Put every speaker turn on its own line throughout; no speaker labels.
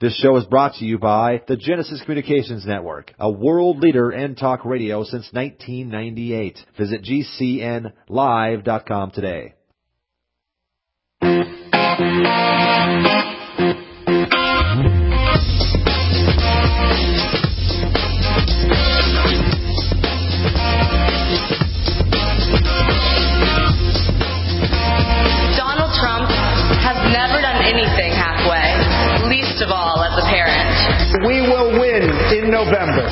This show is brought to you by the Genesis Communications Network, a world leader in talk radio since 1998. Visit GCNlive.com today.
Donald Trump has never done anything halfway, least of all as a parent.
We will win in November.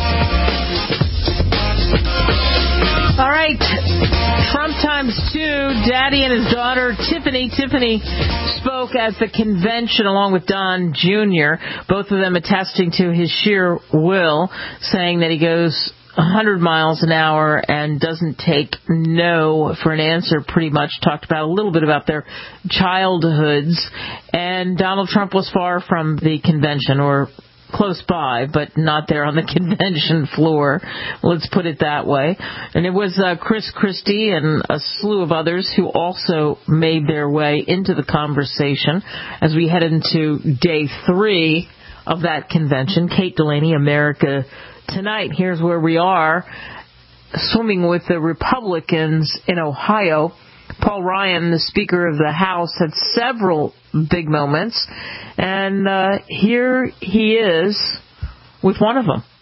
All right, Trump times two. Daddy and his daughter, Tiffany. Tiffany spoke at the convention along with Don Jr., both of them attesting to his sheer will, saying that he goes 100 miles an hour and doesn't take no for an answer, pretty much. Talked about a little bit about their childhoods. And Donald Trump was far from the convention, or close by, but not there on the convention floor. Let's put it that way. And it was Chris Christie and a slew of others who also made their way into the conversation as we head into day 3 of that convention. Kate Delaney, America Tonight. Here's where we are, swimming with the Republicans in Ohio. Paul Ryan, the Speaker of the House, had several big moments, and here he is with one of them.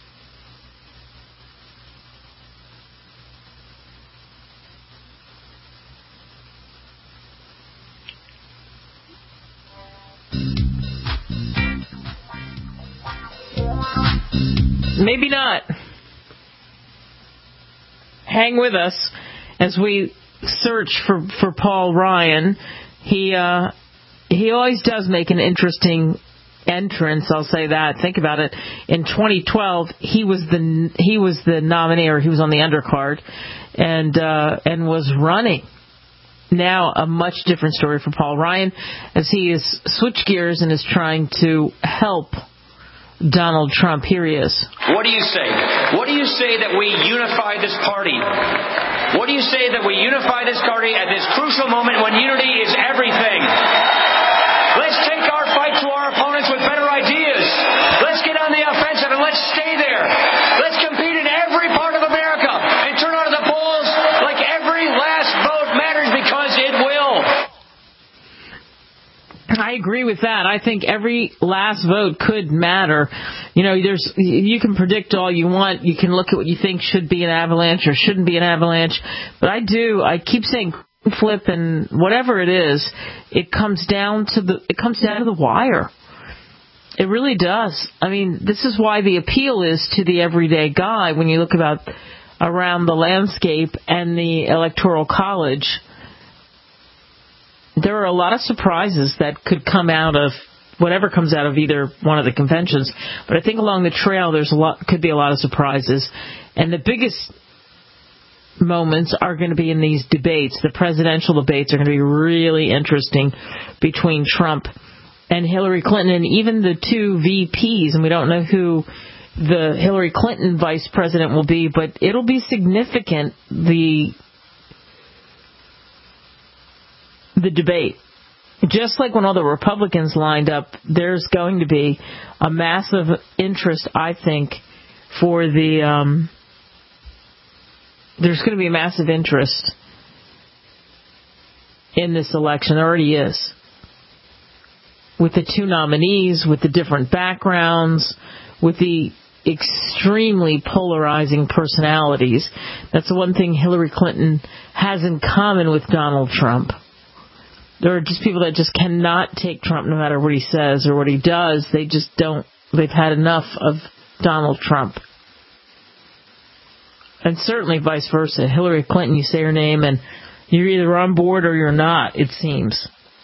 Maybe not. Hang with us as we search for Paul Ryan. He always does make an interesting entrance, I'll say that. Think about it. In 2012, he was the nominee, or he was on the undercard, and was running. Now a much different story for Paul Ryan as he is switched gears and is trying to help Donald Trump. Here he is.
What do you say? What do you say that we unify this party? What do you say that we unify this party at this crucial moment when unity is everything? Let's take our fight to our opponents with better ideas. Let's get on the offensive and let's stay there. Let's compete in every part of America and turn out of the polls like every last vote matters, because it will.
I agree with that. I think every last vote could matter. You know, you can predict all you want. You can look at what you think should be an avalanche or shouldn't be an avalanche. But I keep saying flip, and whatever it is, it comes down to the wire. It really does. I mean, this is why the appeal is to the everyday guy when you look around the landscape and the Electoral College. There are a lot of surprises that could come out of whatever comes out of either one of the conventions. But I think along the trail, could be a lot of surprises. And the biggest moments are going to be in these debates. The presidential debates are going to be really interesting between Trump and Hillary Clinton, and even the two VPs. And we don't know who the Hillary Clinton vice president will be, but it'll be significant, the debate. Just like when all the Republicans lined up, there's going to be a massive interest, I think, for the there's going to be a massive interest in this election. There already is. With the two nominees, with the different backgrounds, with the extremely polarizing personalities. That's the one thing Hillary Clinton has in common with Donald Trump. There are just people that just cannot take Trump no matter what he says or what he does. They just don't. They've had enough of Donald Trump. And certainly vice versa. Hillary Clinton, you say her name and you're either on board or you're not, it seems.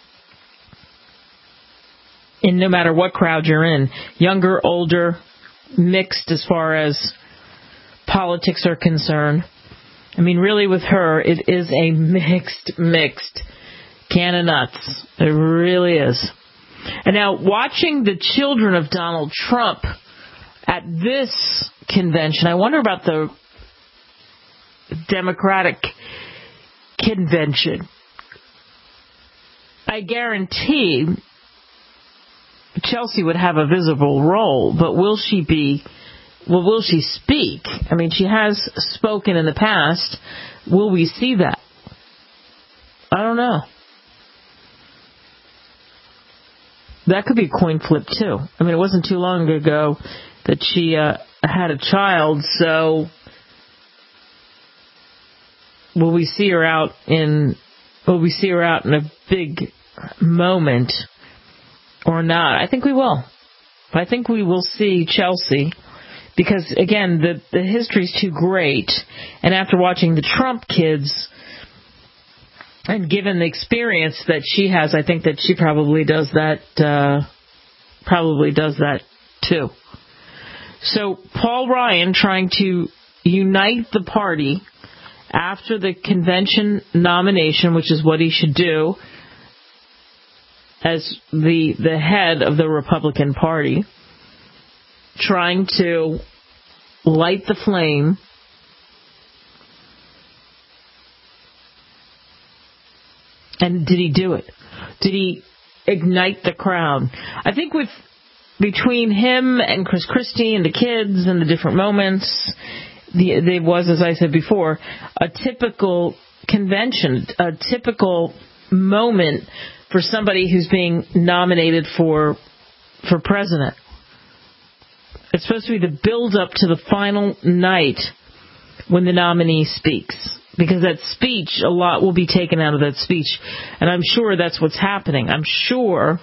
And no matter what crowd you're in, younger, older, mixed as far as politics are concerned. I mean, really with her, it is a mixed can of nuts. It really is. And now watching the children of Donald Trump at this convention, I wonder about the Democratic convention. I guarantee Chelsea would have a visible role, but will she speak? I mean, she has spoken in the past. Will we see that? I don't know. That could be a coin flip, too. I mean, it wasn't too long ago that she had a child, so will we see her out in a big moment or not? I think we will. I think we will see Chelsea because, again, the history's too great. And after watching the Trump kids and given the experience that she has, I think that she probably does that too. So Paul Ryan trying to unite the party after the convention nomination, which is what he should do as the head of the Republican Party, trying to light the flame. And did he do it? Did he ignite the crowd? I think between him and Chris Christie and the kids and the different moments, there was, as I said before, a typical convention, a typical moment for somebody who's being nominated for president. It's supposed to be the build-up to the final night when the nominee speaks. Because that speech, a lot will be taken out of that speech. And I'm sure that's what's happening. I'm sure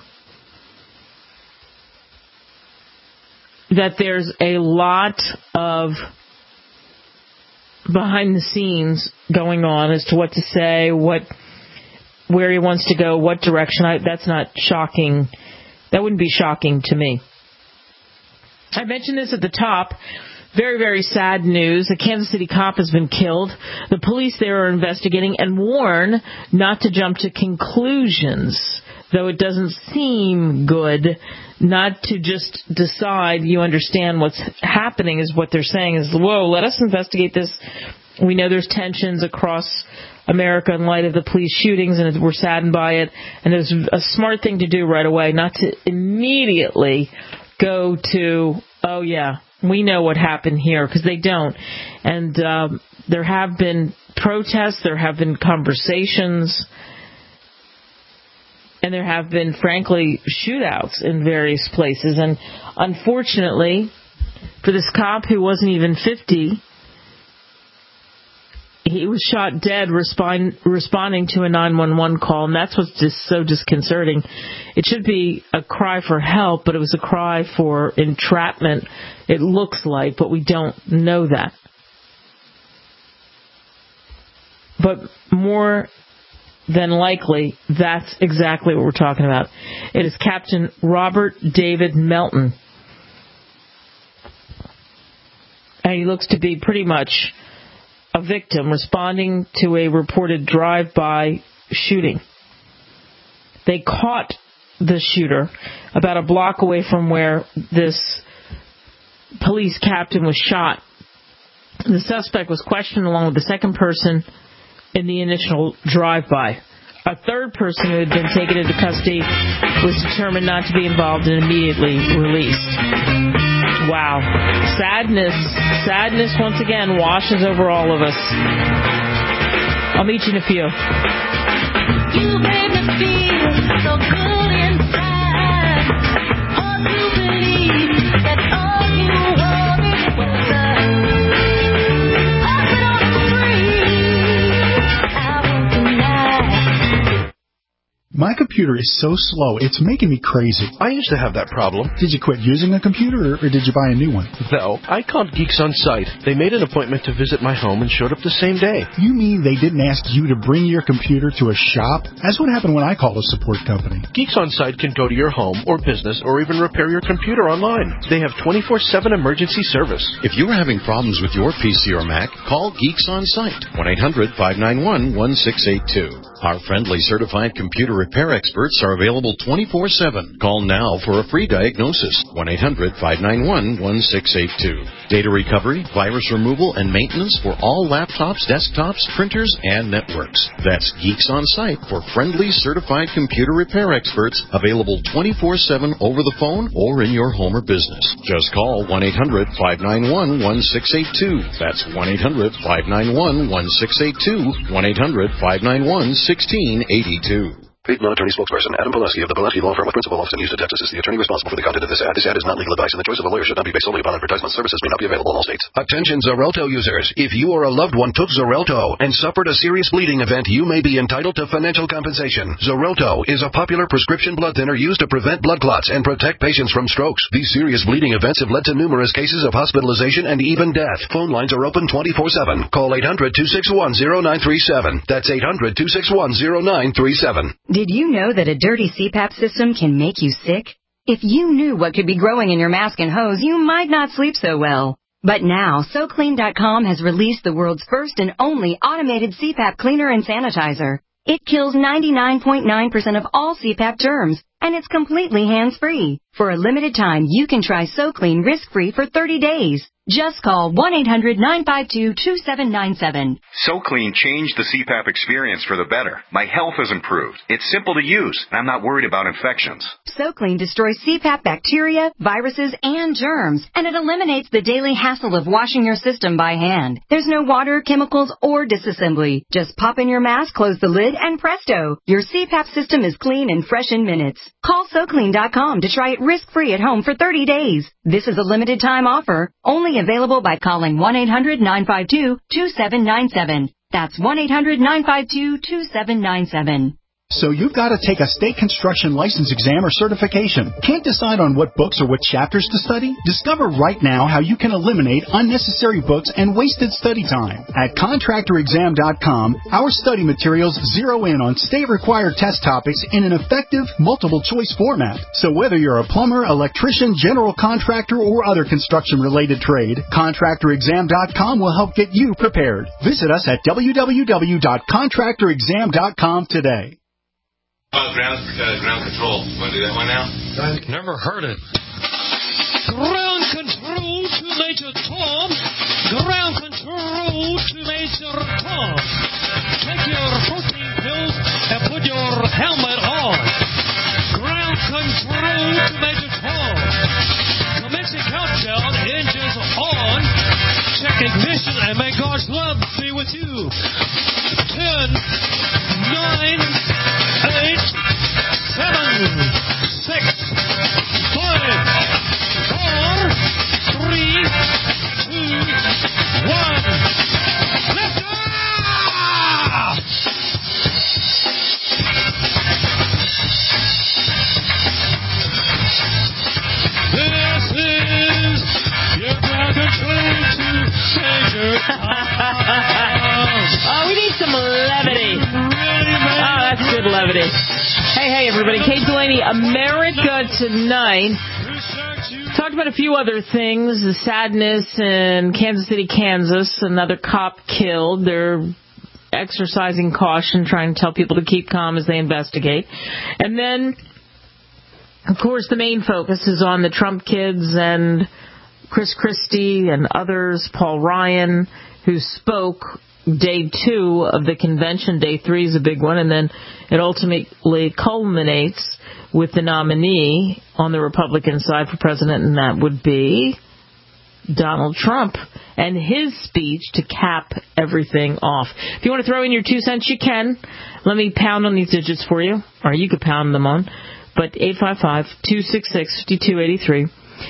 that there's a lot of behind the scenes going on as to what to say, where he wants to go, what direction. That's not shocking. That wouldn't be shocking to me. I mentioned this at the top. Very, very sad news. A Kansas City cop has been killed. The police there are investigating and warn not to jump to conclusions, though it doesn't seem good not to just decide you understand what's happening is what they're saying is, whoa, let us investigate this. We know there's tensions across America in light of the police shootings, and we're saddened by it. And it's a smart thing to do right away, not to immediately go to, oh, yeah, we know what happened here, because they don't. And there have been protests, there have been conversations, and there have been, frankly, shootouts in various places. And unfortunately, for this cop who wasn't even 50, he was shot dead responding to a 911 call, and that's what's just so disconcerting. It should be a cry for help, but it was a cry for entrapment, it looks like, but we don't know that. But more than likely, that's exactly what we're talking about. It is Captain Robert David Melton. And he looks to be pretty much a victim responding to a reported drive-by shooting. They caught the shooter about a block away from where this police captain was shot. The suspect was questioned along with the second person in the initial drive-by. A third person who had been taken into custody was determined not to be involved and immediately released. Wow. Sadness once again washes over all of us. I'll meet you in a few. You made me feel so good inside. Hard to believe that all you wanted was love. I've been on the street. I won't deny.
My computer is so slow, it's making me crazy.
I used to have that problem.
Did you quit using a computer, or did you buy a new one?
No, I called Geeks On Site. They made an appointment to visit my home and showed up the same day.
You mean they didn't ask you to bring your computer to a shop? That's what happened when I called a support company.
Geeks On Site can go to your home or business or even repair your computer online. They have 24/7 emergency service.
If you are having problems with your PC or Mac, call Geeks On Site, 1-800-591-1682. Our friendly certified computer repair experts are available 24/7. Call now for a free diagnosis. 1-800-591-1682. Data recovery, virus removal, and maintenance for all laptops, desktops, printers, and networks. That's Geeks On Site for friendly certified computer repair experts, available 24/7 over the phone or in your home or business. Just call 1-800-591-1682. That's 1-800-591-1682. 1-800-591-1682.
Paid non-attorney spokesperson Adam Pileski of the Pileski Law Firm with principal office in Houston, Texas is the attorney responsible for the content of this ad. This ad is not legal advice, and the choice of a lawyer should not be based solely upon advertisement. Services may not be available in all states. Attention Xarelto users. If you or a loved one took Xarelto and suffered a serious bleeding event, you may be entitled to financial compensation. Xarelto is a popular prescription blood thinner used to prevent blood clots and protect patients from strokes. These serious bleeding events have led to numerous cases of hospitalization and even death. Phone lines are open 24/7. Call 800-261-0937. That's 800-261-0937.
Did you know that a dirty CPAP system can make you sick? If you knew what could be growing in your mask and hose, you might not sleep so well. But now, SoClean.com has released the world's first and only automated CPAP cleaner and sanitizer. It kills 99.9% of all CPAP germs, and it's completely hands-free. For a limited time, you can try SoClean risk-free for 30 days. Just call 1-800-952-2797.
SoClean changed the CPAP experience for the better. My health has improved. It's simple to use, and I'm not worried about infections.
SoClean destroys CPAP bacteria, viruses, and germs, and it eliminates the daily hassle of washing your system by hand. There's no water, chemicals, or disassembly. Just pop in your mask, close the lid, and presto! Your CPAP system is clean and fresh in minutes. Call SoClean.com to try it risk-free at home for 30 days. This is a limited-time offer, only available by calling 1-800-952-2797. That's 1-800-952-2797.
So you've got to take a state construction license exam or certification. Can't decide on what books or what chapters to study? Discover right now how you can eliminate unnecessary books and wasted study time. At ContractorExam.com, our study materials zero in on state-required test topics in an effective, multiple-choice format. So whether you're a plumber, electrician, general contractor, or other construction-related trade, ContractorExam.com will help get you prepared. Visit us at www.ContractorExam.com today.
Ground control. Want to do that one now?
Never heard it. Ground control to Major Tom. Ground control to Major Tom. Take your protein pills and put your helmet on. Ground control to Major Tom. Commencing countdown, engines on. Check ignition and may God's love be with you. 10, 9, 8, 7, 6, 5, 4, 3, 2, 1. Lift off! This is your ground control to Major Tom.
Oh, we need some levity. Oh, that's good levity. Hey, everybody. Kate Delaney, America Tonight. Talked about a few other things. The sadness in Kansas City, Kansas. Another cop killed. They're exercising caution, trying to tell people to keep calm as they investigate. And then, of course, the main focus is on the Trump kids and Chris Christie and others, Paul Ryan, who spoke Day 2 of the convention. Day 3 is a big one, and then it ultimately culminates with the nominee on the Republican side for president, and that would be Donald Trump and his speech to cap everything off. If you want to throw in your 2 cents, you can. Let me pound on these digits for you, or you could pound them on. But 855-266-5283.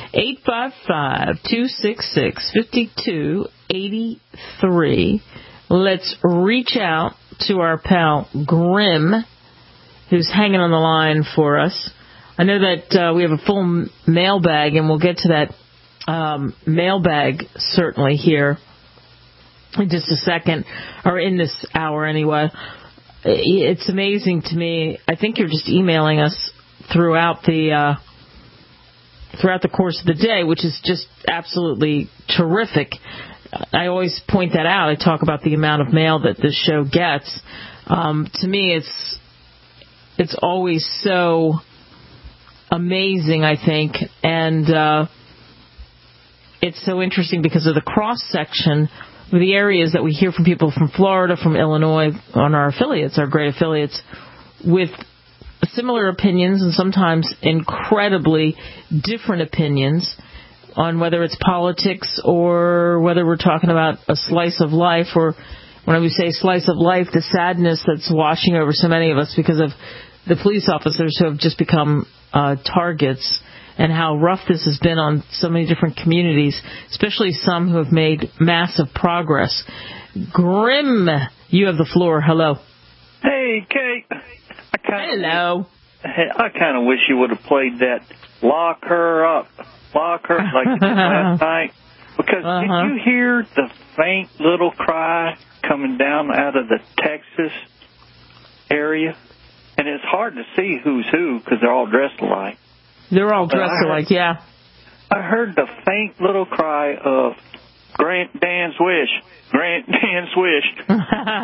855-266-5283. Let's reach out to our pal Grim, who's hanging on the line for us. I know that we have a full mailbag, and we'll get to that mailbag certainly here in just a second, or in this hour anyway. It's amazing to me. I think you're just emailing us throughout the course of the day, which is just absolutely terrific. I always point that out. I talk about the amount of mail that this show gets. To me, it's always so amazing, I think, and it's so interesting because of the cross-section of the areas that we hear from people from Florida, from Illinois, on our affiliates, our great affiliates, with similar opinions and sometimes incredibly different opinions on whether it's politics or whether we're talking about a slice of life, or when we say slice of life, the sadness that's washing over so many of us because of the police officers who have just become targets, and how rough this has been on so many different communities, especially some who have made massive progress. Grim, you have the floor. Hello.
Hey, Kate.
Hello.
I kind of wish you would have played that Lock Her Up, Lock Her, like you did last night. Because did you hear the faint little cry coming down out of the Texas area? And it's hard to see who's who because they're all dressed alike.
They're all dressed alike, yeah.
I heard the faint little cry of Grant Dan's wish. Grant Dan's wish.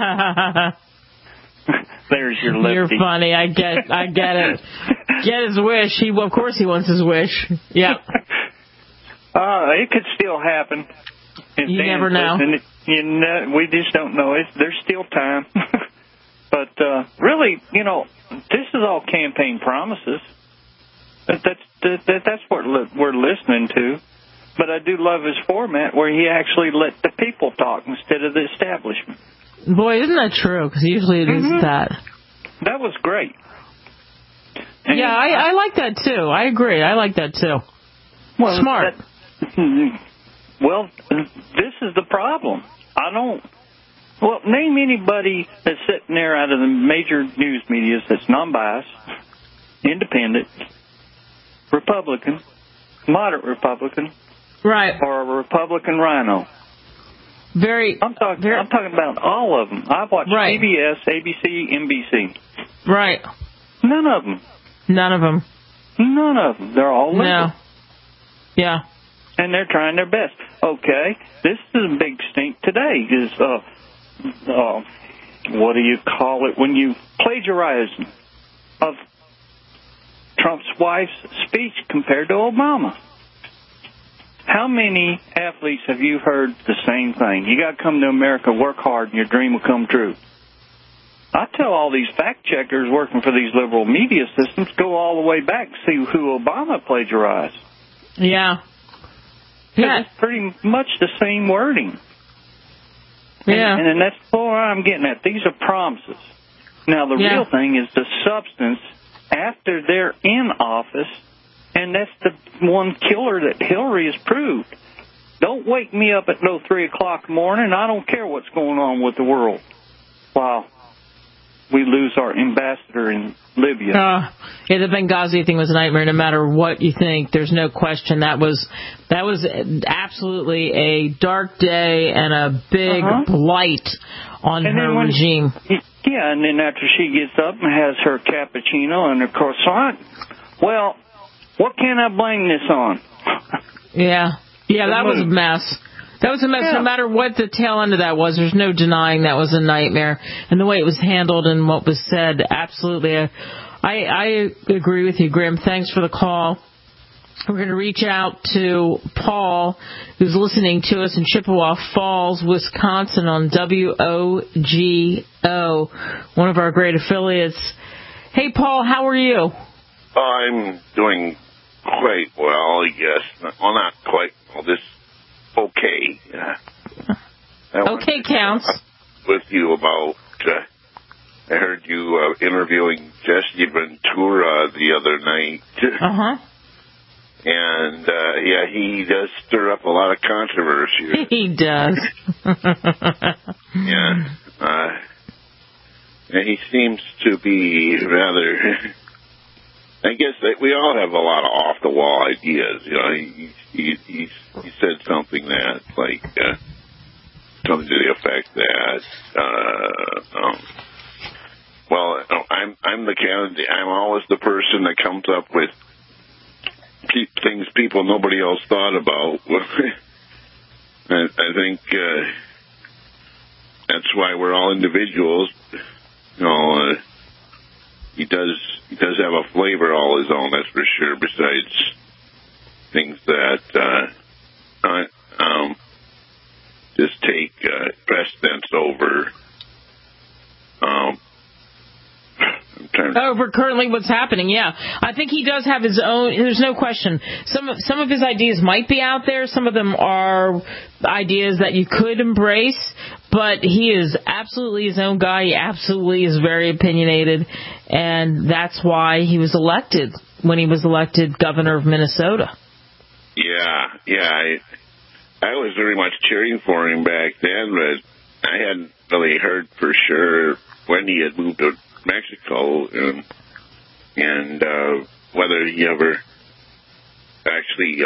There's your lefty.
You're funny. I get it. Get his wish. Of course he wants his wish. Yeah.
It could still happen.
You never know.
We just don't know. There's still time. But really, this is all campaign promises. That's what we're listening to. But I do love his format where he actually let the people talk instead of the establishment.
Boy, isn't that true? Because usually it is that.
That was great. And
yeah, I like that too. I agree. I like that too.
Well,
smart.
This is the problem. Well, name anybody that's sitting there out of the major news media that's non-biased, independent, Republican, moderate Republican,
right,
or a Republican rhino. I'm talking about all of them. I've watched CBS, ABC, NBC.
Right.
None of them.
None of them.
None of them. They're all liberal.
No. Yeah.
And they're trying their best. Okay, this is a big stink today. Is what do you call it when you plagiarize of Trump's wife's speech compared to Obama? How many athletes have you heard the same thing? You got to come to America, work hard, and your dream will come true. I tell all these fact checkers working for these liberal media systems, go all the way back and see who Obama plagiarized.
Yeah. Yeah.
It's pretty much the same wording.
Yeah.
And that's where I'm getting at. These are promises. Now, the real thing is the substance after they're in office, and that's the one killer that Hillary has proved. Don't wake me up at 3 o'clock in the morning. I don't care what's going on with the world. Wow. We lose our ambassador in Libya.
The Benghazi thing was a nightmare. No matter what you think, there's no question that was absolutely a dark day and a big blight on her regime.
Yeah, and then after she gets up and has her cappuccino and her croissant, well, what can I blame this on?
Yeah, that was a mess. That was a mess. No matter what the tail end of that was, there's no denying that was a nightmare. And the way it was handled and what was said, absolutely. I agree with you, Grim. Thanks for the call. We're going to reach out to Paul, who's listening to us in Chippewa Falls, Wisconsin on WOGO, one of our great affiliates. Hey, Paul, how are you?
I'm doing quite well, I guess. Well, not quite well, just okay.
Okay counts.
With you about, I heard you interviewing Jesse Ventura the other night. And, he does stir up a lot of controversy.
He does.
And he seems to be rather... I guess that we all have a lot of off-the-wall ideas. He said something that, like, something to the effect that, I'm the candidate. I'm always the person that comes up with things nobody else thought about. I think that's why we're all individuals. You know, he does have a flavor all his own, that's for sure. Besides things that just take precedence over.
Over currently what's happening, yeah. I think he does have his own, there's no question. Some of his ideas might be out there. Some of them are ideas that you could embrace, but he is absolutely his own guy. He absolutely is very opinionated, and that's why he was elected when he was elected governor of Minnesota.
Yeah. I was very much cheering for him back then, but I hadn't really heard for sure when he had moved to Mexico, and whether he ever actually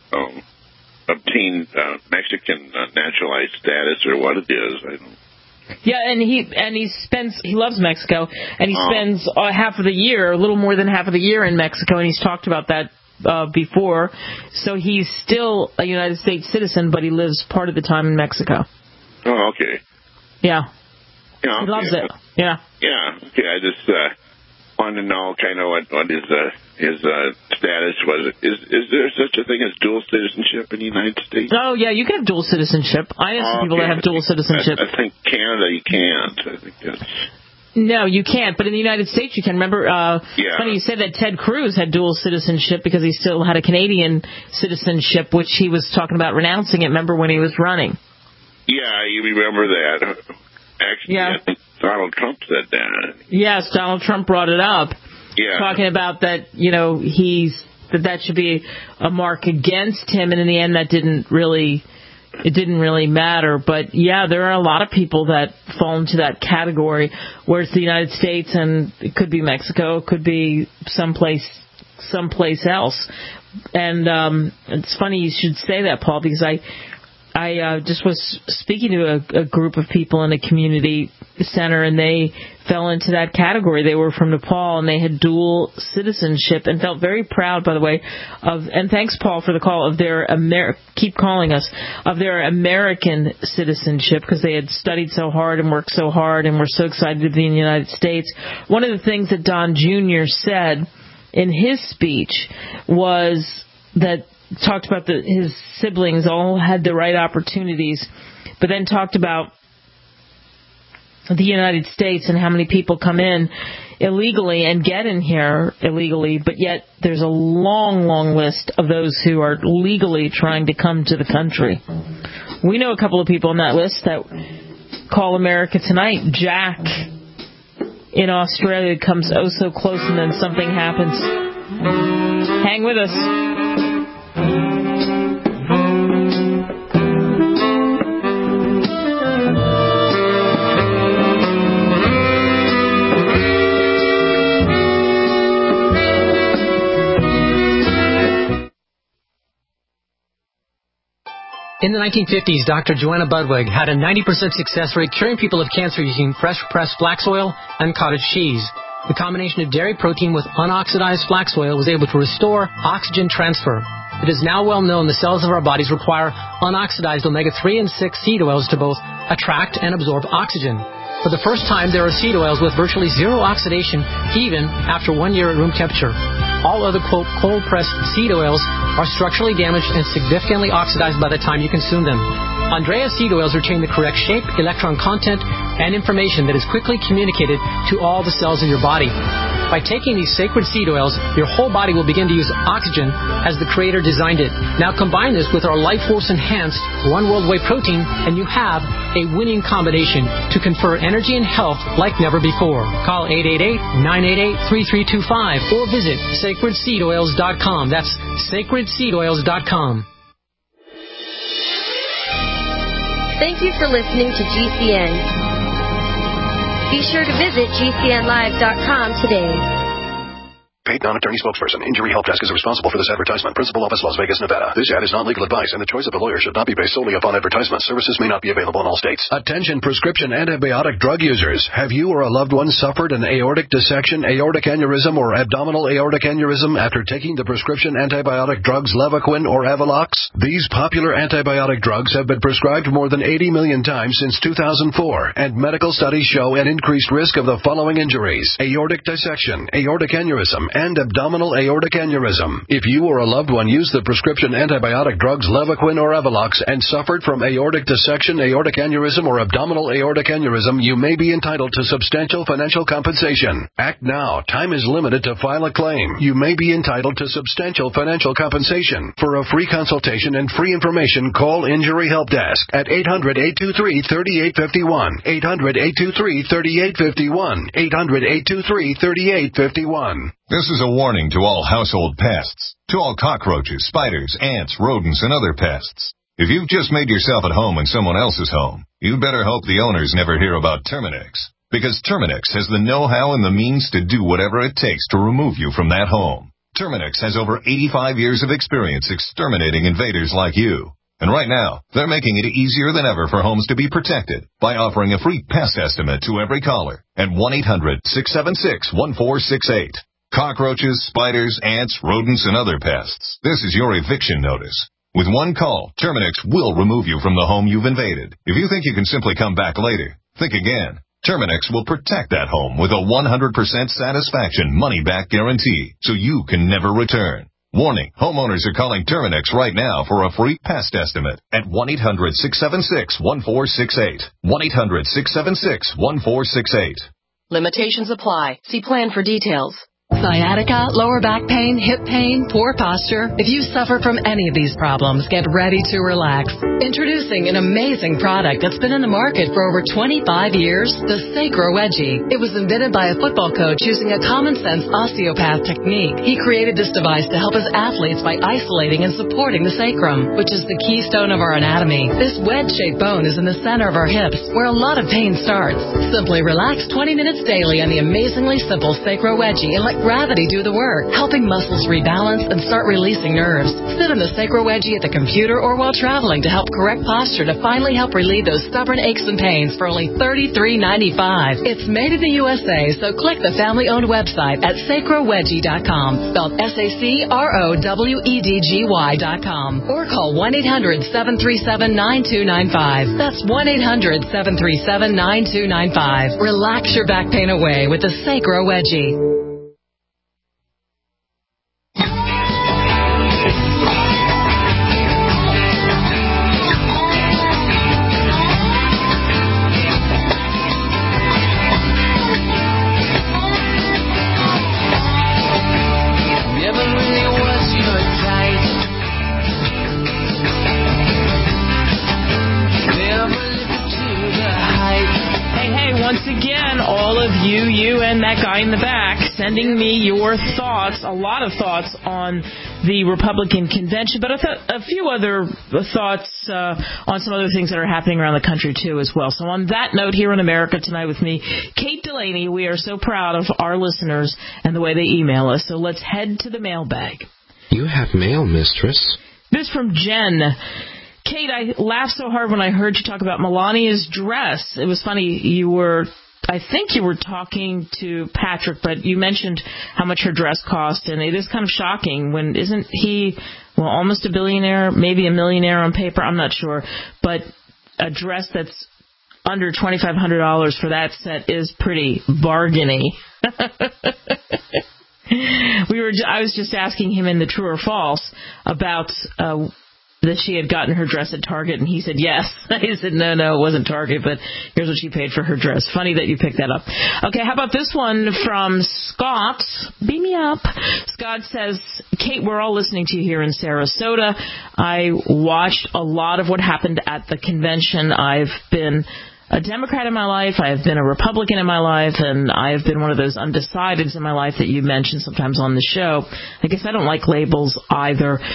obtained Mexican naturalized status or what it is. I don't.
Yeah, and he loves Mexico, and he spends half of the year, a little more than half of the year in Mexico, and he's talked about that before. So he's still a United States citizen, but he lives part of the time in Mexico.
Oh, okay.
Yeah.
Yeah,
he loves it. Yeah.
Yeah. Okay. I just wanted to know kind of what his status was. Is there such a thing as dual citizenship in the United States?
Oh, yeah, you can have dual citizenship. I know some people that have dual citizenship.
I think Canada you can't. I think that's...
No, you can't. But in the United States, you can. Remember, funny you said that Ted Cruz had dual citizenship because he still had a Canadian citizenship, which he was talking about renouncing it. Remember when he was running? Yeah,
you remember that. Actually, I think Donald Trump said that.
Yes, Donald Trump brought it up.
Yeah.
Talking about that, that should be a mark against him, and in the end, it didn't really matter. But yeah, there are a lot of people that fall into that category, where it's the United States, and it could be Mexico, it could be someplace else. And it's funny you should say that, Paul, because I just was speaking to a group of people in a community center, and they fell into that category. They were from Nepal, and they had dual citizenship, and felt very proud, by the way, and thanks, Paul, for the call, of their keep calling us, of their American citizenship, because they had studied so hard and worked so hard and were so excited to be in the United States. One of the things that Don Jr. said in his speech was that talked about his siblings all had the right opportunities, but then talked about the United States and how many people come in illegally and get in here illegally, but yet there's a long, long list of those who are legally trying to come to the country. We know a couple of people on that list that call America tonight. Jack in Australia comes oh so close, and then something happens. Hang with us.
In the 1950s, Dr. Joanna Budwig had a 90% success rate curing people of cancer using fresh-pressed flax oil and cottage cheese. The combination of dairy protein with unoxidized flax oil was able to restore oxygen transfer. It is now well known the cells of our bodies require unoxidized omega-3 and 6 seed oils to both attract and absorb oxygen. For the first time, there are seed oils with virtually zero oxidation, even after 1 year at room temperature. All other, quote, cold-pressed seed oils are structurally damaged and significantly oxidized by the time you consume them. Andrea seed oils retain the correct shape, electron content, and information that is quickly communicated to all the cells in your body. By taking these sacred seed oils, your whole body will begin to use oxygen as the Creator designed it. Now combine this with our Life Force Enhanced One World Whey Protein, and you have a winning combination to confer energy and health like never before. Call 888-988-3325 or visit sacredseedoils.com. That's sacredseedoils.com.
Thank you for listening to GCN. Be sure to visit GCNlive.com today.
Paid non-attorney spokesperson. Injury Help Desk is responsible for this advertisement. Principal office, Las Vegas, Nevada. This ad is not legal advice, and the choice of a lawyer should not be based solely upon advertisement. Services may not be available in all states. Attention prescription antibiotic drug users. Have you or a loved one suffered an aortic dissection, aortic aneurysm, or abdominal aortic aneurysm after taking the prescription antibiotic drugs Levaquin or Avelox? These popular antibiotic drugs have been prescribed more than 80 million times since 2004, and medical studies show an increased risk of the following injuries: aortic dissection, aortic aneurysm, and abdominal aortic aneurysm. If you or a loved one used the prescription antibiotic drugs Levaquin or Avelox and suffered from aortic dissection, aortic aneurysm, or abdominal aortic aneurysm, you may be entitled to substantial financial compensation. Act now. Time is limited to file a claim. You may be entitled to substantial financial compensation. For a free consultation and free information, call Injury Help Desk at 800-823-3851. 800-823-3851. 800-823-3851.
This is a warning to all household pests, to all cockroaches, spiders, ants, rodents, and other pests. If you've just made yourself at home in someone else's home, you better hope the owners never hear about Terminix, because Terminix has the know-how and the means to do whatever it takes to remove you from that home. Terminix has over 85 years of experience exterminating invaders like you. And right now, they're making it easier than ever for homes to be protected by offering a free pest estimate to every caller at 1-800-676-1468. Cockroaches, spiders, ants, rodents, and other pests. This is your eviction notice. With one call, Terminix will remove you from the home you've invaded. If you think you can simply come back later, think again. Terminix will protect that home with a 100% satisfaction money-back guarantee, so you can never return. Warning, homeowners are calling Terminix right now for a free pest estimate at 1-800-676-1468. 1-800-676-1468.
Limitations apply. See plan for details. Sciatica, lower back pain, hip pain, poor posture. If you suffer from any of these problems, get ready to relax. Introducing an amazing product that's been in the market for over 25 years, the Sacro Wedgie. It was invented by a football coach using a common-sense osteopath technique. He created this device to help his athletes by isolating and supporting the sacrum, which is the keystone of our anatomy. This wedge-shaped bone is in the center of our hips, where a lot of pain starts. Simply relax 20 minutes daily on the amazingly simple Sacro Wedgie and let gravity do the work, helping muscles rebalance and start releasing nerves. Sit in the Sacro Wedgie at the computer or while traveling to help correct posture to finally help relieve those stubborn aches and pains for only $33.95. It's made in the USA, so click the family-owned website at sacrowedgie.com, spelled SACROWEDGY.com, or call 1-800-737-9295. That's 1-800-737-9295. Relax your back pain away with the Sacro Wedgie.
You and that guy in the back sending me your thoughts, a lot of thoughts on the Republican convention, but a few other thoughts on some other things that are happening around the country, too, as well. So on that note, here in America Tonight with me, Kate Delaney, we are so proud of our listeners and the way they email us. So let's head to the mailbag.
You have mail, mistress.
This from Jen. Kate, I laughed so hard when I heard you talk about Melania's dress. It was funny, I think you were talking to Patrick, but you mentioned how much her dress cost, and it is kind of shocking when isn't he, almost a billionaire, maybe a millionaire on paper, I'm not sure, but a dress that's under $2,500 for that set is pretty bargainy. I was just asking him in the True or False about that she had gotten her dress at Target, and he said yes. I said, no, it wasn't Target, but here's what she paid for her dress. Funny that you picked that up. Okay, how about this one from Scott? Beam me up. Scott says, Kate, we're all listening to you here in Sarasota. I watched a lot of what happened at the convention. I've been a Democrat in my life, I've been a Republican in my life, and I've been one of those undecideds in my life that you mentioned sometimes on the show. I guess I don't like labels either.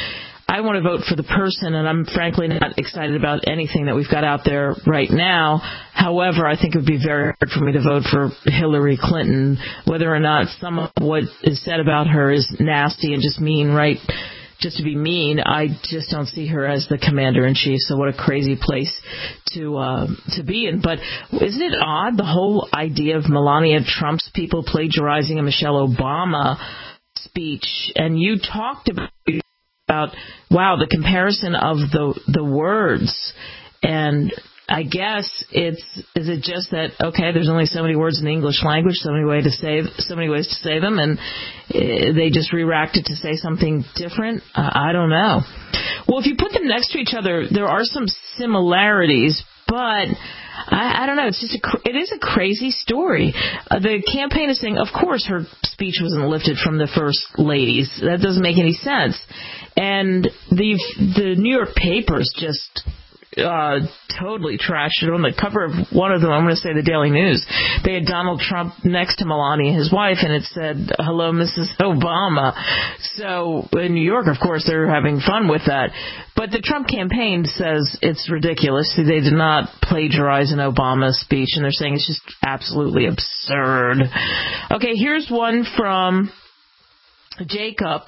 I want to vote for the person, and I'm frankly not excited about anything that we've got out there right now. However, I think it would be very hard for me to vote for Hillary Clinton, whether or not some of what is said about her is nasty and just mean, right? Just to be mean, I just don't see her as the commander-in-chief, so what a crazy place to be in. But isn't it odd, the whole idea of Melania Trump's people plagiarizing a Michelle Obama speech? And you talked about wow, the comparison of the words. And I guess is it just that, okay, there's only so many words in the English language, so many ways to say them, and they just re-racked it to say something different? I don't know. Well, if you put them next to each other, there are some similarities, but I don't know. It is a crazy story. The campaign is saying, of course, her speech wasn't lifted from the first ladies. That doesn't make any sense. And the New York papers just totally trashed it. On the cover of one of them, I'm going to say the Daily News, they had Donald Trump next to Melania, his wife, and it said, "Hello, Mrs. Obama." So in New York, of course, they're having fun with that. But the Trump campaign says it's ridiculous. They did not plagiarize an Obama speech, and they're saying it's just absolutely absurd. Okay, here's one from Jacob.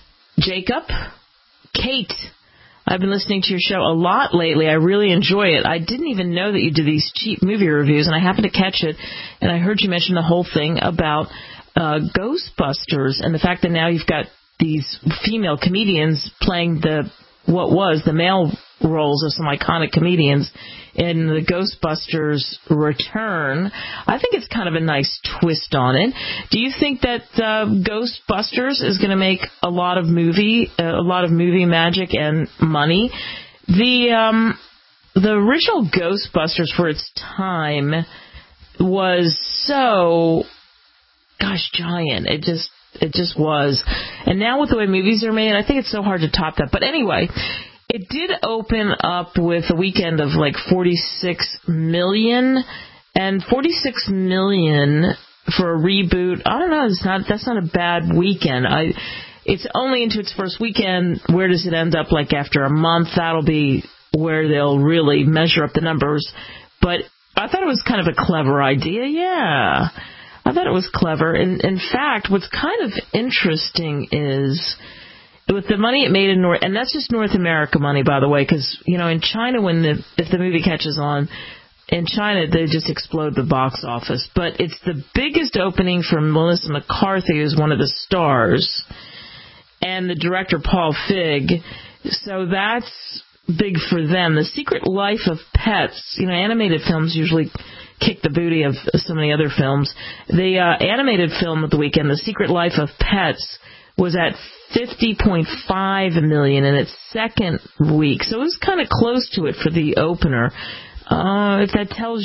Kate, I've been listening to your show a lot lately. I really enjoy it. I didn't even know that you did these cheap movie reviews, and I happened to catch it, and I heard you mention the whole thing about Ghostbusters and the fact that now you've got these female comedians playing the male roles of some iconic comedians in the Ghostbusters Return. I think it's kind of a nice twist on it. Do you think that Ghostbusters is going to make a lot of movie magic and money? The original Ghostbusters for its time was so giant. It just was. And now with the way movies are made, I think it's so hard to top that. But anyway, it did open up with a weekend of like 46 million. And 46 million for a reboot, I don't know, that's not a bad weekend. It's only into its first weekend. Where does it end up like after a month? That'll be where they'll really measure up the numbers. But I thought it was kind of a clever idea, yeah. I thought it was clever. In fact, what's kind of interesting is with the money it made and that's just North America money, by the way, because, in China, if the movie catches on, in China, they just explode the box office. But it's the biggest opening for Melissa McCarthy, who's one of the stars, and the director, Paul Feig. So that's big for them. The Secret Life of Pets, animated films usually kick the booty of so many other films. The animated film of the weekend, The Secret Life of Pets, was at 50.5 million in its second week. So it was kind of close to it for the opener. If that tells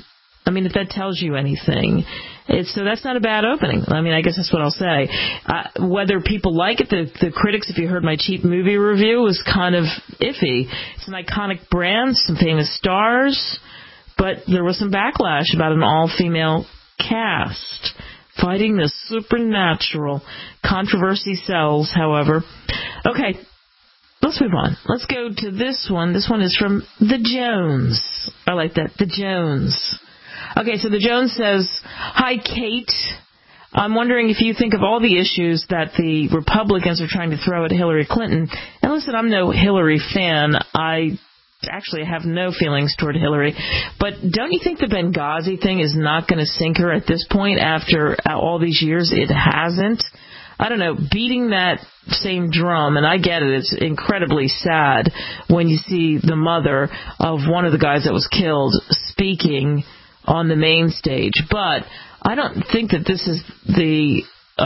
you anything, so that's not a bad opening. I guess that's what I'll say. Whether people like it, the critics, if you heard my cheap movie review, was kind of iffy. It's an iconic brand, some famous stars, but there was some backlash about an all-female cast fighting the supernatural. Controversy sells, however. Okay, let's move on. Let's go to this one. This one is from The Jones. I like that. The Jones. Okay, so The Jones says, "Hi, Kate. I'm wondering if you think of all the issues that the Republicans are trying to throw at Hillary Clinton." And listen, I'm no Hillary fan. I actually have no feelings toward Hillary. But don't you think the Benghazi thing is not going to sink her at this point after all these years? It hasn't. I don't know, beating that same drum, and I get it, it's incredibly sad when you see the mother of one of the guys that was killed speaking on the main stage. But I don't think that this is the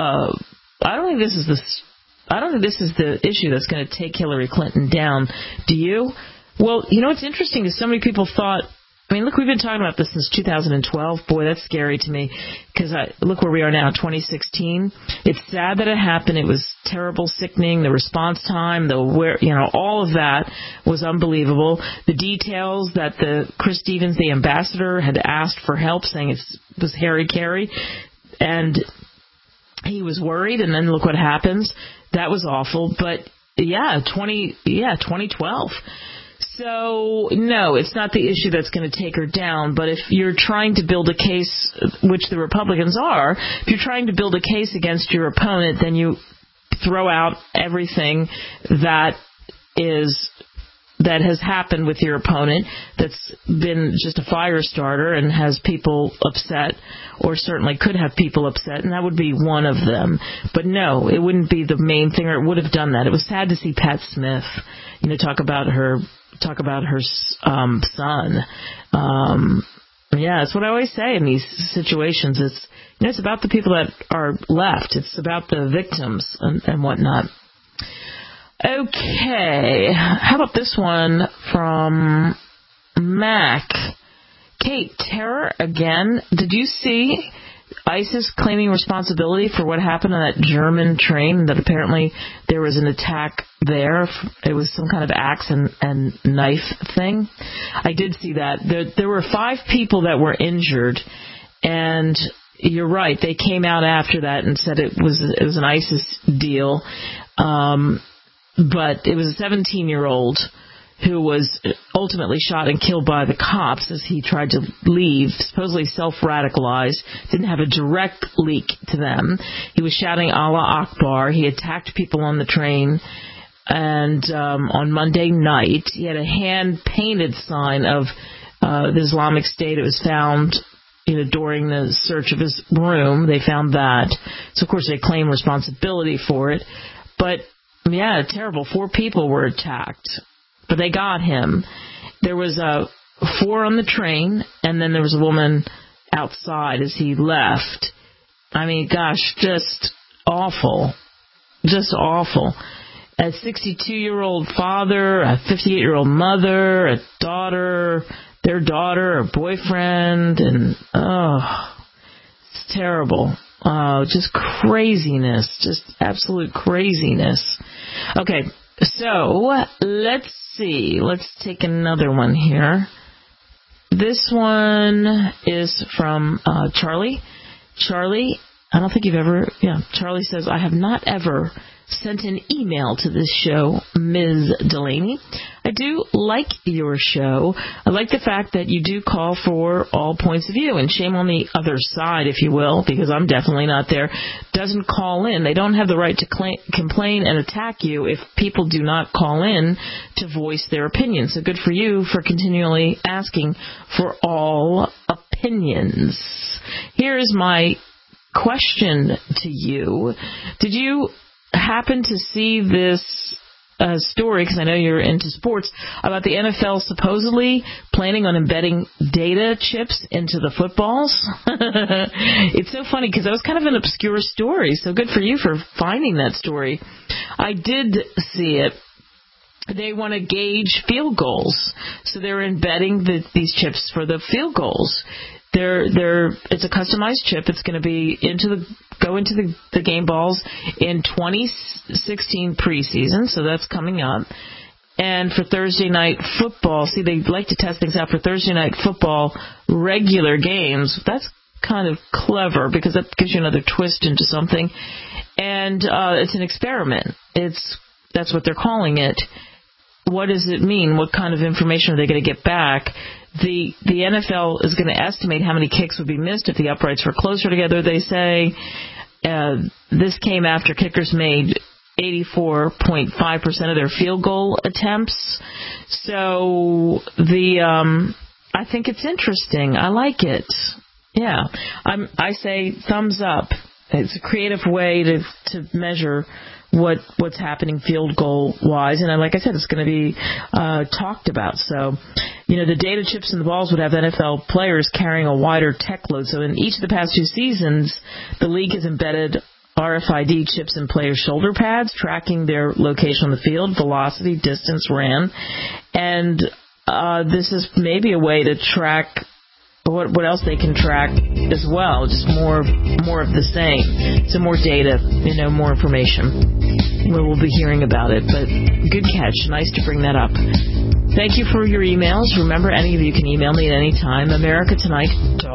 issue that's going to take Hillary Clinton down. Do you? Well, what's interesting is so many people thought, look, we've been talking about this since 2012. Boy, that's scary to me, because look where we are now, 2016. It's sad that it happened. It was terrible, sickening. The response time, all of that was unbelievable. The details that Chris Stevens, the ambassador, had asked for help, saying it was Harry, and he was worried, and then look what happens. That was awful, but 2012. So, no, it's not the issue that's going to take her down. But if you're trying to build a case, which the Republicans are, if you're trying to build a case against your opponent, then you throw out everything that has happened with your opponent that's been just a fire starter and has people upset, or certainly could have people upset, and that would be one of them. But no, it wouldn't be the main thing, or it would have done that. It was sad to see Pat Smith, talk about her son. It's what I always say in these situations. It's about the people that are left. It's about the victims and whatnot. Okay, how about this one from Mac? Kate, terror again. Did you see ISIS claiming responsibility for what happened on that German train, that apparently there was an attack there? It was some kind of axe and knife thing. I did see that. There were 5 people that were injured, and you're right, they came out after that and said it was an ISIS deal. But it was a 17-year-old who was ultimately shot and killed by the cops as he tried to leave, supposedly self-radicalized, didn't have a direct leak to them. He was shouting Allah Akbar. He attacked people on the train. And on Monday night, he had a hand-painted sign of the Islamic State. It was found during the search of his room. They found that. So, of course, they claim responsibility for it. But terrible. 4 people were attacked, but they got him. There was 4 on the train, and then there was a woman outside as he left. I mean, gosh, just awful. Just awful. A 62-year-old father, a 58-year-old mother, a daughter, their daughter, or boyfriend, and it's terrible. Just craziness, just absolute craziness. Okay, so let's see. Let's take another one here. This one is from Charlie. Charlie, I don't think you've ever, Charlie says, I have not ever sent an email to this show, Ms. Delaney. I do like your show. I like the fact that you do call for all points of view, and shame on the other side, if you will, because I'm definitely not there, doesn't call in. They don't have the right to complain and attack you if people do not call in to voice their opinion. So good for you for continually asking for all opinions. Here is my question to you. Did you happen to see this story, because I know you're into sports, about the NFL supposedly planning on embedding data chips into the footballs? It's so funny because that was kind of an obscure story, so good for you for finding that story. I did see it. They want to gauge field goals, so they're embedding these chips for the field goals. It's a customized chip. It's going to be go into the game balls in 2016 preseason, so that's coming up. And for Thursday night football, see, they like to test things out for Thursday night football regular games. That's kind of clever because that gives you another twist into something. And it's an experiment. That's what they're calling it. What does it mean? What kind of information are they going to get back? The NFL is going to estimate how many kicks would be missed if the uprights were closer together, they say. This came after kickers made 84.5% of their field goal attempts. So I think it's interesting. I like it. Yeah. I say thumbs up. It's a creative way to measure what's happening field goal wise, and like I said, it's going to be talked about. So, the data chips in the balls would have NFL players carrying a wider tech load. So in each of the past 2 seasons, the league has embedded RFID chips in players' shoulder pads, tracking their location on the field, velocity, distance ran, and this is maybe a way to track what else they can track as well. Just more of the same. So more data, more information. We'll be hearing about it. But good catch. Nice to bring that up. Thank you for your emails. Remember, any of you can email me at any time. AmericaTonight.net.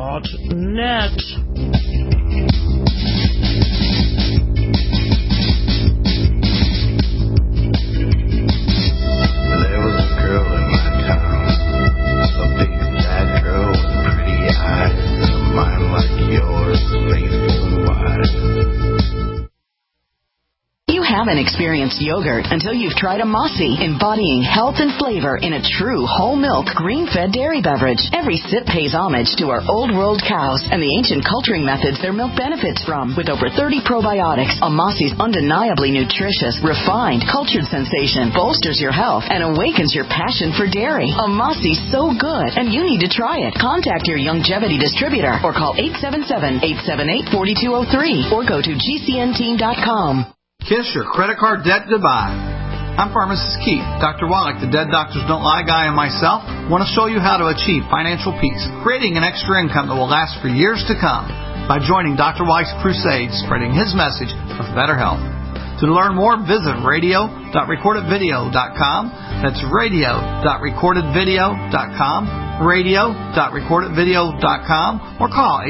haven't experienced yogurt until you've tried Amasi, embodying health and flavor in a true whole milk, green-fed dairy beverage. Every sip pays homage to our old world cows and the ancient culturing methods their milk benefits from. With over 30 probiotics, Amasi's undeniably nutritious, refined, cultured sensation bolsters your health and awakens your passion for dairy. Amasi's so good, and you need to try it. Contact your Youngevity distributor or call 877-878-4203 or go to GCNteam.com.
Kiss your credit card debt goodbye. I'm Pharmacist Keith. Dr. Wallach, the Dead Doctors Don't Lie guy, and myself want to show you how to achieve financial peace, creating an extra income that will last for years to come by joining Dr. Wallach's crusade, spreading his message of better health. To learn more, visit radio.recordedvideo.com. That's radio.recordedvideo.com, radio.recordedvideo.com, or call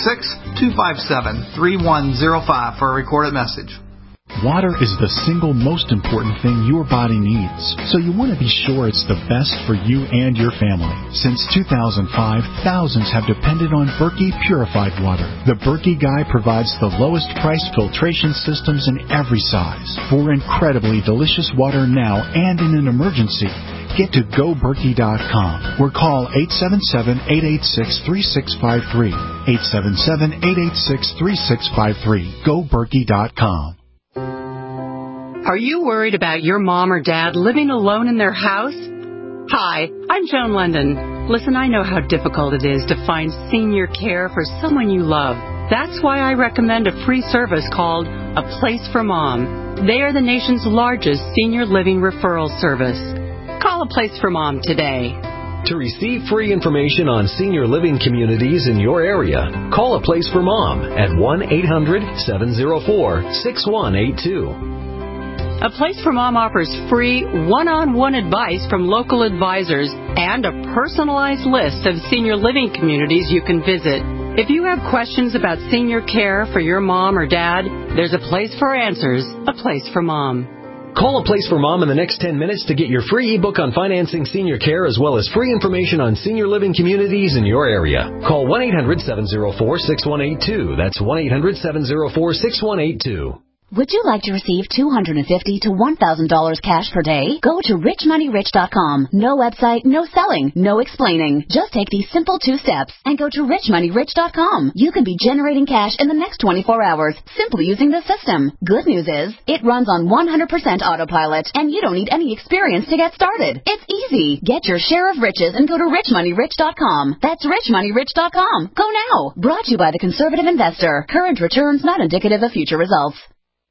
866-257-3105 for a recorded message.
Water is the single most important thing your body needs, so you want to be sure it's the best for you and your family. Since 2005, thousands have depended on Berkey purified water. The Berkey Guy provides the lowest price filtration systems in every size. For incredibly delicious water now and in an emergency, get to GoBerkey.com or call 877-886-3653. 877-886-3653. GoBerkey.com.
Are you worried about your mom or dad living alone in their house? Hi, I'm Joan London. Listen, I know how difficult it is to find senior care for someone you love. That's why I recommend a free service called A Place for Mom. They are the nation's largest senior living referral service. Call A Place for Mom today.
To receive free information on senior living communities in your area, call A Place for Mom at 1-800-704-6182.
A Place for Mom offers free one-on-one advice from local advisors and a personalized list of senior living communities you can visit. If you have questions about senior care for your mom or dad, there's a place for answers, A Place for Mom.
Call A Place for Mom in the next 10 minutes to get your free ebook on financing senior care as well as free information on senior living communities in your area. Call 1-800-704-6182. That's 1-800-704-6182.
Would you like to receive $250 to $1,000 cash per day? Go to richmoneyrich.com. No website, no selling, no explaining. Just take these simple 2 steps and go to richmoneyrich.com. You can be generating cash in the next 24 hours simply using the system. Good news is, it runs on 100% autopilot and you don't need any experience to get started. It's easy. Get your share of riches and go to richmoneyrich.com. That's richmoneyrich.com. Go now. Brought to you by the Conservative Investor. Current returns not indicative of future results.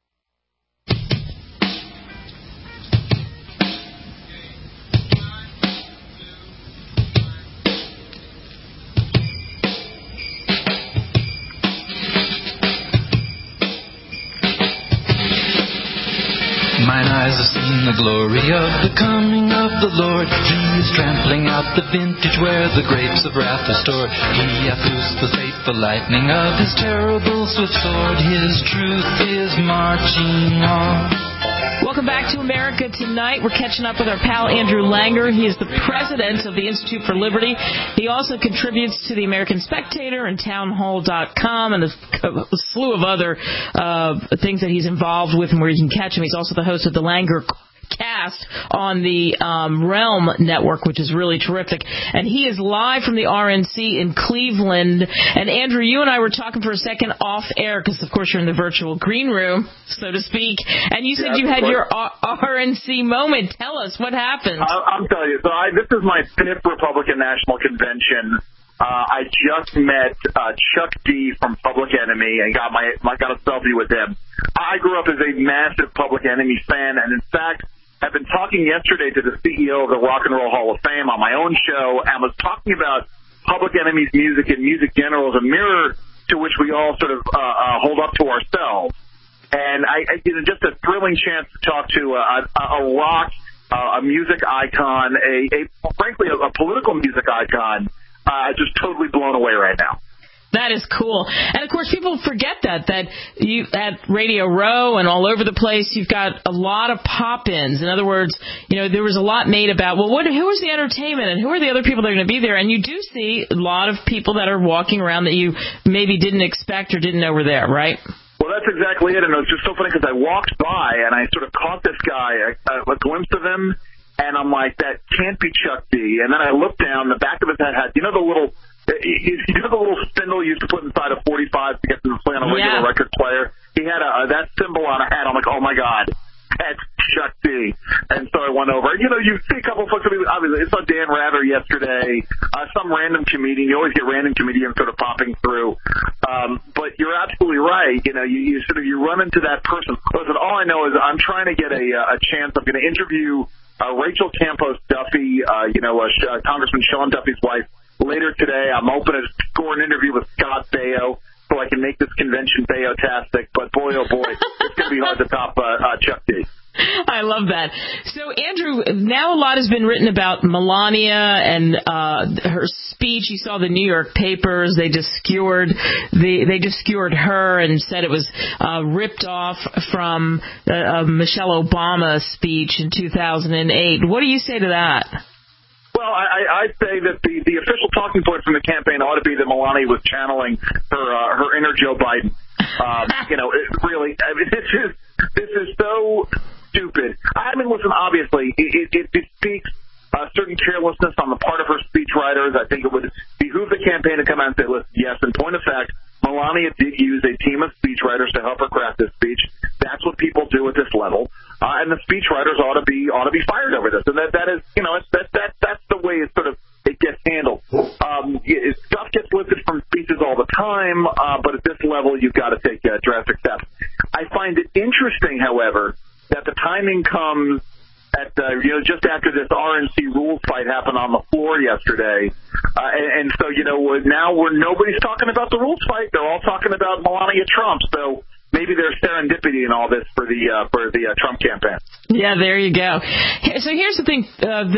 Mine eyes have seen the glory of the coming of the Lord. He is trampling out the vintage where the grapes of wrath are stored. He hath loosed the fateful lightning of his terrible swift sword. His truth is marching on.
Welcome back to America Tonight. We're catching up with our pal Andrew Langer. He is the president of the Institute for Liberty. He also contributes to the American Spectator and townhall.com and a slew of other things that he's involved with and where you can catch him. He's also the host of the Langer Cast on the Realm Network, which is really terrific. And he is live from the RNC in Cleveland. And Andrew, you and I were talking for a second off air because, of course, you're in the virtual green room, so to speak. And you said you had your RNC moment. Tell us what happened.
I'll tell you. So this is my 5th Republican National Convention. I just met Chuck D from Public Enemy and got a selfie with him. I grew up as a massive Public Enemy fan, and in fact, I've been talking yesterday to the CEO of the Rock and Roll Hall of Fame on my own show, and was talking about Public Enemy's music and music general as a mirror to which we all sort of hold up to ourselves. And just a thrilling chance to talk to a rock, a music icon, frankly a political music icon. Just totally blown away right now.
That is cool. And, of course, people forget that you at Radio Row and all over the place, you've got a lot of pop-ins. In other words, there was a lot made about, who is the entertainment and who are the other people that are going to be there? And you do see a lot of people that are walking around that you maybe didn't expect or didn't know were there, right?
Well, Well, that's exactly it, and it was just so funny because I walked by and I sort of caught this guy, a glimpse of him, and I'm like, that can't be Chuck D. And then I looked down, the back of his head had, the little spindle you used to put inside a 45 to get them to play on a regular record player? He had that symbol on a hat. I'm like, oh my God, that's Chuck D. And so I went over. You see a couple of folks, obviously, I saw Dan Rather yesterday, some random comedian. You always get random comedians sort of popping through. But you're absolutely right. You run into that person. Listen, all I know is I'm trying to get a chance. I'm going to interview Rachel Campos Duffy, Congressman Sean Duffy's wife, later today. I'm hoping to score an interview with Scott Baio so I can make this convention Baio-tastic. But boy, oh boy, it's going to be hard to top Chuck D.
I love that. So, Andrew, now a lot has been written about Melania and her speech. You saw the New York papers. They just skewered her and said it was ripped off from Michelle Obama's speech in 2008. What do you say to that?
Well, I say that the official talking point from the campaign ought to be that Melania was channeling her inner Joe Biden. This is so stupid. Listen, obviously, it speaks certain carelessness on the part of her speechwriters. I think it would behoove the campaign to come out and say, listen, yes, in point of fact, Melania did use a team of speechwriters to help her craft this speech. That's what people do at this level. And the speechwriters ought to be fired over this. And that is, that's the way it gets handled. Stuff gets lifted from speeches all the time, but at this level, you've got to take drastic steps. I find it interesting, however, that the timing comes at just after this RNC rules fight happened on the floor yesterday, and so now nobody's talking about the rules fight. They're all talking about Melania Trump. So maybe there's serendipity in all this for the Trump campaign.
Yeah, there you go. So here's the thing: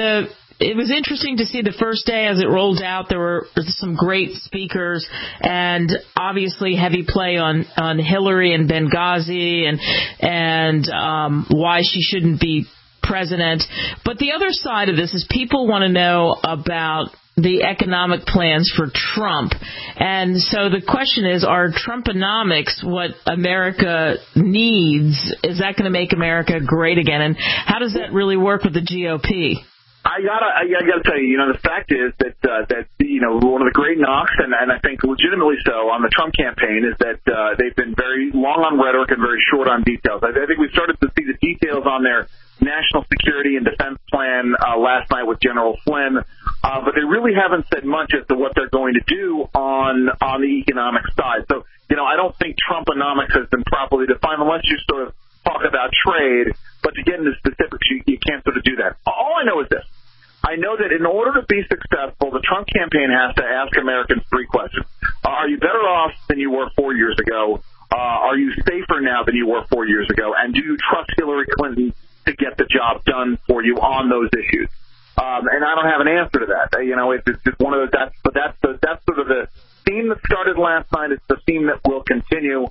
it was interesting to see the first day as it rolled out. There were some great speakers and obviously heavy play on Hillary and Benghazi and why she shouldn't be president. But the other side of this is people want to know about the economic plans for Trump. And so the question is, are Trumponomics what America needs? Is that going to make America great again? And how does that really work with the GOP?
I gotta tell you, the fact is that one of the great knocks, and I think legitimately so, on the Trump campaign is that they've been very long on rhetoric and very short on details. I think we started to see the details on their national security and defense plan last night with General Flynn, but they really haven't said much as to what they're going to do on the economic side. So, I don't think Trumponomics has been properly defined unless you sort of talk about trade, but to get into specifics, you can't sort of do that. All I know is this. I know that in order to be successful, the Trump campaign has to ask Americans three questions. Are you better off than you were 4 years ago? Are you safer now than you were 4 years ago? And do you trust Hillary Clinton to get the job done for you on those issues? And I don't have an answer to that. It's just one of those. That's sort of the theme that started last night. It's the theme that will continue.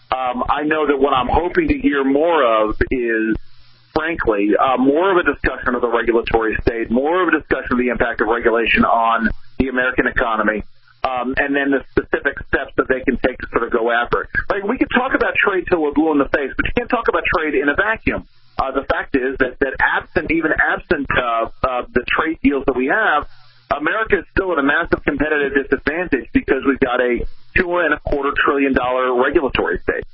I know that what I'm hoping to hear more of is, frankly, more of a discussion of the regulatory state, more of a discussion of the impact of regulation on the American economy, and then the specific steps that they can take to sort of go after it. Like, we could talk about trade till we're blue in the face, but you can't talk about trade in a vacuum. The fact is that absent the trade deals that we have, America is still at a massive competitive disadvantage because we've got a $2.25 trillion regulatory state.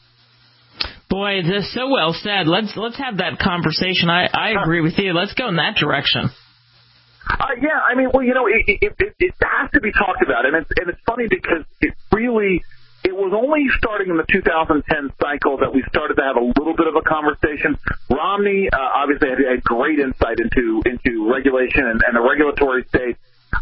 Boy, this is so well said. Let's have that conversation. I agree with you. Let's go in that direction.
It has to be talked about, and it's funny because it was only starting in the 2010 cycle that we started to have a little bit of a conversation. Romney obviously had great insight into regulation and the regulatory state.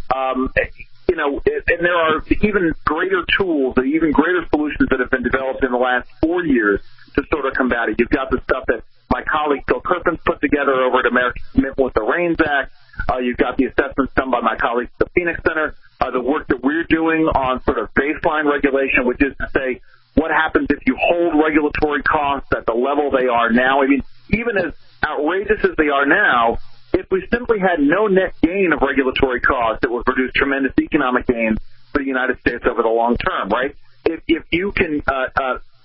And there are even greater tools, even greater solutions that have been developed in the last 4 years to sort of combat it. You've got the stuff that my colleague Phil Kirpin's put together over at American Commitment with the REINS Act. You've got the assessments done by my colleagues at the Phoenix Center. The work that we're doing on sort of baseline regulation, which is to say, what happens if you hold regulatory costs at the level they are now? I mean, even as outrageous as they are now, if we simply had no net gain of regulatory costs, it would produce tremendous economic gains for the United States over the long term, right? If you can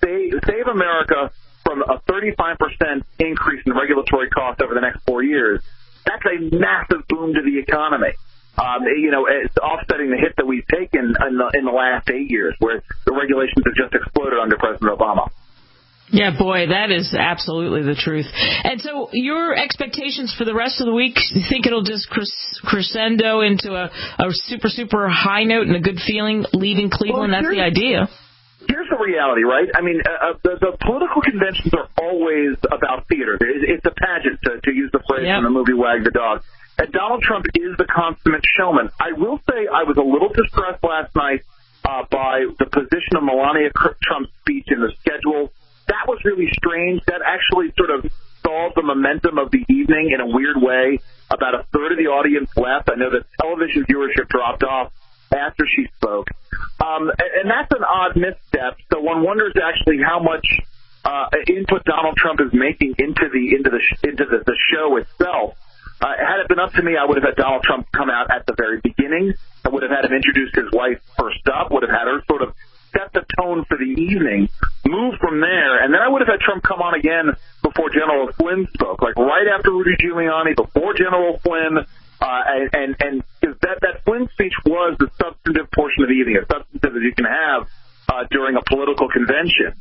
save America from a 35% increase in regulatory costs over the next 4 years, that's a massive boom to the economy. It's offsetting the hit that we've taken in the last 8 years, where the regulations have just exploded under President Obama.
Yeah, boy, that is absolutely the truth. And so your expectations for the rest of the week, you think it'll just crescendo into a super, super high note and a good feeling leaving Cleveland? Well, that's the idea.
Here's the reality, right? I mean, the political conventions are always about theater. It's a pageant, to use the phrase from the movie Wag the Dog. And Donald Trump is the consummate showman. I will say I was a little distressed last night by the position of Melania Trump's speech in the schedule. That was really strange. That actually sort of stalled the momentum of the evening in a weird way. About a third of the audience left. I know that television viewership dropped off after she spoke. And that's an odd misstep. So one wonders actually how much input Donald Trump is making into the show itself. Had it been up to me, I would have had Donald Trump come out at the very beginning. I would have had him introduce his wife first up, would have had her sort of set the tone for the evening, move from there, and then I would have had Trump come on again before General Flynn spoke, like right after Rudy Giuliani, before General Flynn, and that Flynn speech was the substantive portion of the evening, as substantive as you can have during a political convention.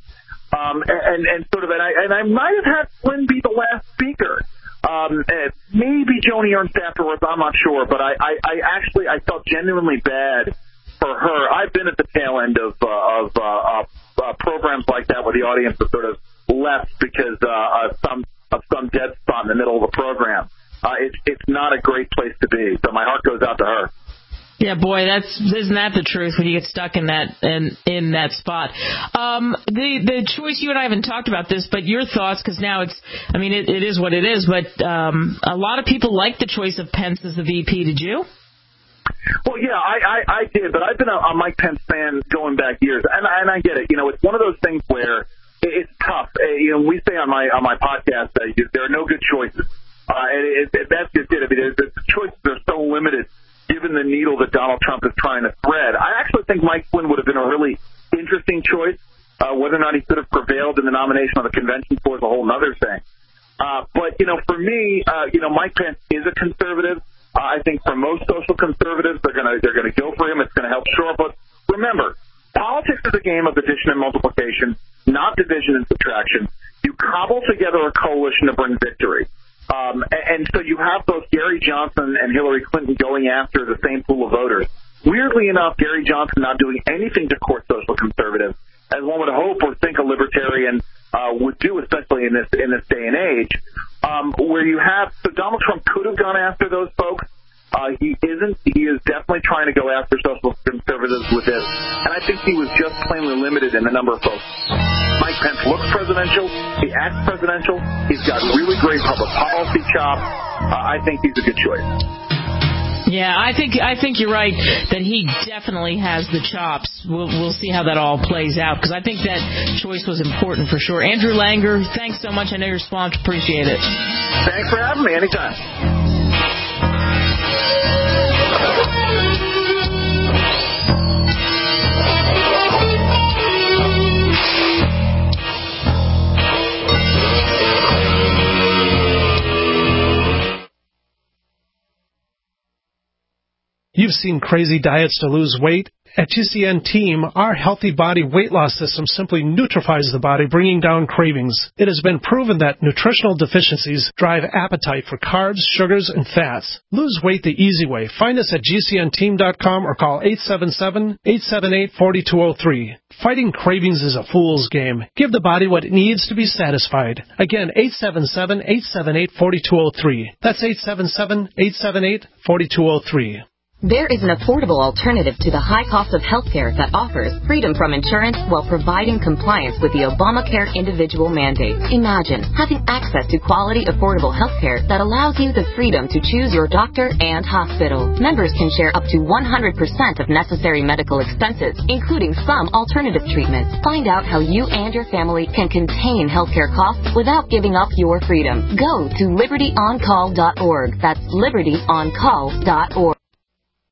And I might have had Flynn be the last speaker. Maybe Joni Ernst afterwards, I'm not sure, but I felt genuinely bad for her. I've been at the tail end of programs like that where the audience is sort of left because of some dead spot in the middle of the program. It's not a great place to be, so my heart goes out to her.
Yeah, boy, isn't that the truth when you get stuck in that spot? The choice, you and I haven't talked about this, but your thoughts, because now it is what it is, but a lot of people like the choice of Pence as the VP. Did you?
Well, yeah, I did, but I've been a Mike Pence fan going back years, and I get it. It's one of those things where it's tough. We say on my podcast that there are no good choices. That's just it. I mean, the choices are so limited given the needle that Donald Trump is trying to thread. I actually think Mike Flynn would have been a really interesting choice. Whether or not he could have prevailed in the nomination on the convention floor is a whole other thing. But for me, Mike Pence is a conservative. I think for most social conservatives, they're gonna go for him. It's gonna help shore up. But remember, politics is a game of addition and multiplication, not division and subtraction. You cobble together a coalition to bring victory. And so you have both Gary Johnson and Hillary Clinton going after the same pool of voters. Weirdly enough, Gary Johnson not doing anything to court social conservatives, as one would hope or think a libertarian would do, especially in this day and age. So Donald Trump could have gone after those folks. He isn't. He is definitely trying to go after social conservatives with this. And I think he was just plainly limited in the number of folks. Mike Pence looks presidential. He acts presidential. He's got really great public policy chops. I think he's a good choice.
Yeah, I think you're right that he definitely has the chops. We'll see how that all plays out, because I think that choice was important for sure. Andrew Langer, thanks so much. I know your response. Appreciate it.
Thanks for having me. Anytime.
You've seen crazy diets to lose weight. At GCN Team, our healthy body weight loss system simply neutralizes the body, bringing down cravings. It has been proven that nutritional deficiencies drive appetite for carbs, sugars, and fats. Lose weight the easy way. Find us at GCNteam.com or call 877-878-4203. Fighting cravings is a fool's game. Give the body what it needs to be satisfied. Again, 877-878-4203. That's 877-878-4203.
There is an affordable alternative to the high cost of healthcare that offers freedom from insurance while providing compliance with the Obamacare individual mandate. Imagine having access to quality, affordable healthcare that allows you the freedom to choose your doctor and hospital. Members can share up to 100% of necessary medical expenses, including some alternative treatments. Find out how you and your family can contain healthcare costs without giving up your freedom. Go to libertyoncall.org. That's libertyoncall.org.